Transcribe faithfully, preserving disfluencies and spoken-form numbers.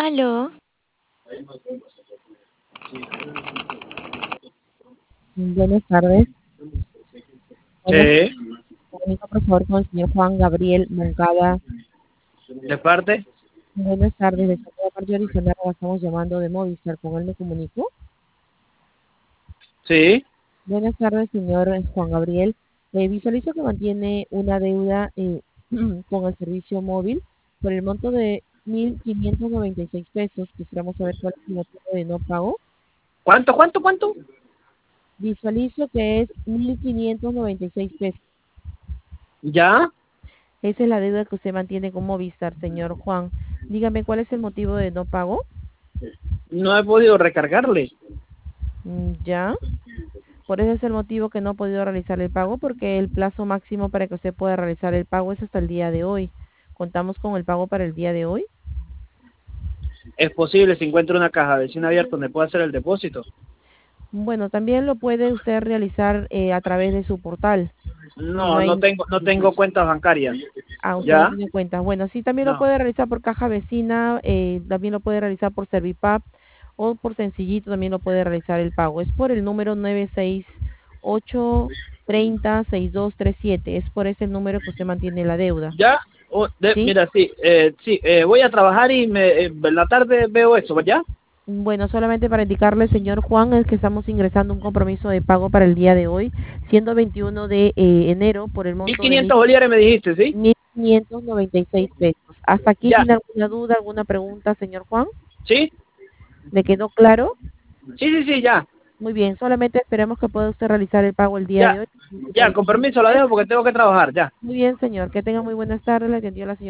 Aló. Buenas tardes. Buenas, Sí, comunico por favor con el señor Juan Gabriel Moncada. de parte. Buenas tardes, de Santiago Marjorie Sonara, estamos llamando de Movistar, ¿con él me comunico? Sí, Buenas tardes, señor Juan Gabriel. Eh, visualizo que mantiene una deuda eh, con el servicio móvil por el monto de mil quinientos noventa y seis pesos. Quisiéramos saber cuál es el motivo de no pago. ¿cuánto, cuánto, cuánto? Visualizo que es mil quinientos noventa y seis pesos. ¿Ya? Esa es la deuda que usted mantiene con Movistar, señor Juan. Dígame, ¿cuál es el motivo de no pago? No he podido recargarle. Mm, Ya. Por eso es el motivo que no ha podido realizar el pago, porque el plazo máximo para que usted pueda realizar el pago es hasta el día de hoy. ¿Contamos con el pago para el día de hoy? Es posible si encuentro una caja de vecina abierta donde pueda hacer el depósito. Bueno, también lo puede usted realizar eh, a través de su portal. Si no No, no hay, tengo, no tengo cuentas bancarias. ah, usted no ¿Ya? tiene cuenta. Bueno, sí, también lo No. puede realizar por caja vecina, eh, también lo puede realizar por Servipap o por Sencillito, también lo puede realizar el pago. Es por el número nueve seis ocho tres cero seis dos tres siete. Es por ese número que usted mantiene la deuda. ¿Ya? Oh, de- ¿Sí? mira, sí, eh, sí, eh, voy a trabajar y me, eh, en la tarde veo eso, ¿ya? Bueno, solamente para indicarle, señor Juan, es que estamos ingresando un compromiso de pago para el día de hoy, siendo veintiuno de eh, enero, por el Mil monto de quinientos bolívares me dijiste, ¿sí? mil quinientos noventa y seis pesos. ¿Hasta aquí Ya. tiene alguna duda, alguna pregunta, señor Juan? ¿Sí? ¿Le quedó claro? Sí, sí, sí, ya. Muy bien, solamente esperemos que pueda usted realizar el pago el día de Ya. hoy. Ya, con permiso la dejo porque tengo que trabajar, ya. Muy bien, señor. Que tenga muy buenas tardes. Le atendió la señora.